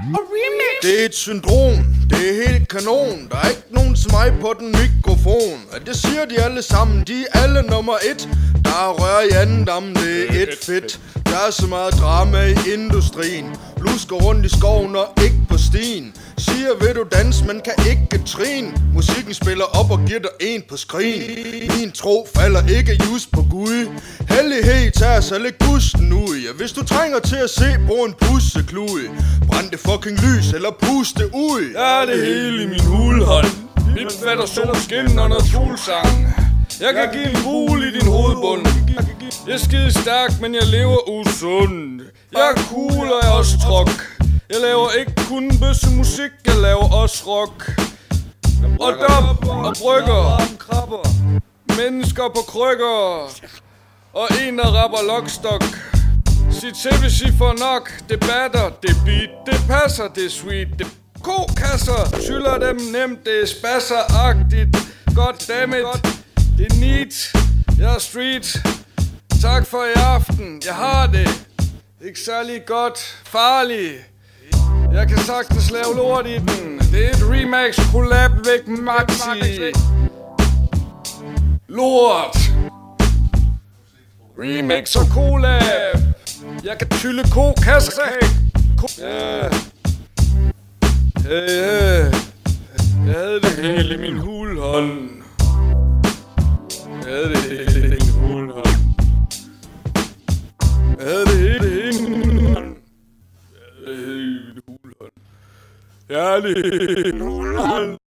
Det er et syndrom, det er helt kanon. Der er ikke nogen som mig på den mikrofon. Og det siger de alle sammen, de er alle nummer 1. Der er rør i anden dam, det er et fedt. Der er så meget drama i industrien. Lusker rundt i skoven og ikke på stien. Siger vil du danse, men kan ikke trin. Musikken spiller op og giver dig en på skrin. Min tro falder ikke just på Gud. Hellighed tager sig lidt gusten ud. Ja, hvis du trænger til at se på en pusseklude, brænd det fucking lys eller puste ud. Jeg er det hele i min hulhånd. Mit fatter solskin og noget fuglsang. Jeg kan give en bul i din hovedbund. Jeg er skide stærk, men jeg lever usund. Jeg er cool og jeg er også trok. Jeg laver ikke kun bøssemusik, jeg laver også rock. Og dop og brygger. Mennesker på krykker. Og en der rapper lockstok. Sig til hvis I får nok. Det batter, det beat, det passer, det er sweet. Det kokasser, tyller dem nemt, det er spasser-agtigt. Goddammit, det er neat. Jeg er street. Tak for i aften, jeg har det ikke særlig godt, farlig. Jeg kan sagtens lave lort i den. Det er et remix, collab væk maxi. Lort. Remix og collab. Jeg kan tylle kokasser. Yeah. Yeah. Jeg havde det hele i min hulhånd. Jeg havde det hele i min hulhånd. Jeg havde det hele i min hulhånd. Jeg havde det hele i min hulhånd. Jeg havde det hele i min hulhånd.